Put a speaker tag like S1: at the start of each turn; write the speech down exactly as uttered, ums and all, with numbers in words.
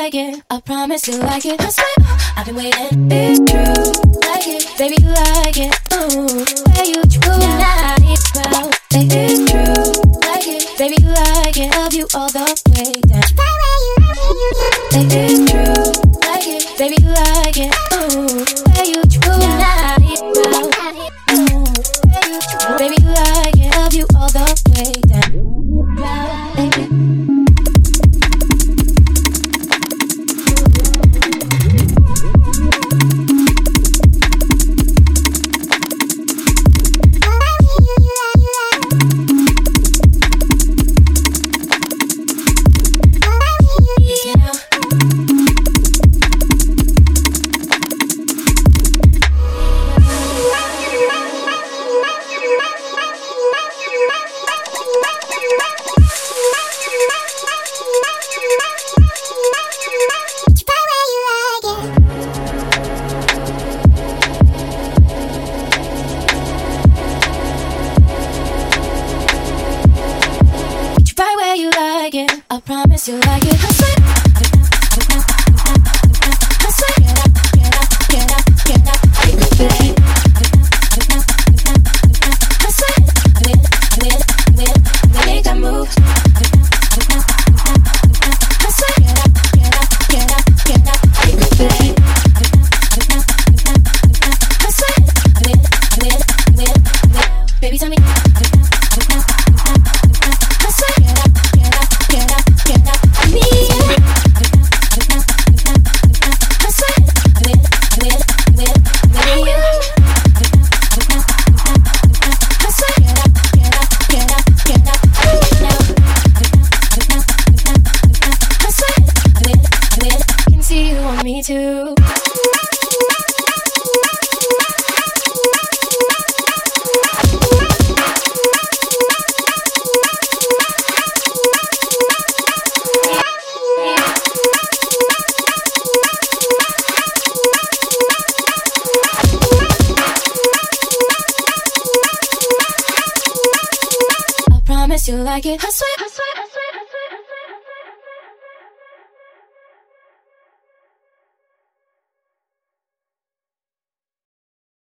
S1: like it. I promise you like it. I swear, I've been waiting. It's true, like it, baby, you like it. Ooh, where you true now? Well, it's true, like it, baby, you like it. Love you all the way down. It's true, like it, baby, you like it. Ooh, where you true now? Well, ooh, where you true, baby, you like it. Love you all the way down. Well, baby. I promise you like it. I swear, I swear, get up, get up, get up, get up, I swear, I will, I will, I will, I will make that move. I swear, get up, get up, get up, get up, I swear, I will, I will, I will, I will, baby tell me. Me too. I promise you like it. I swear, I swear, I swear.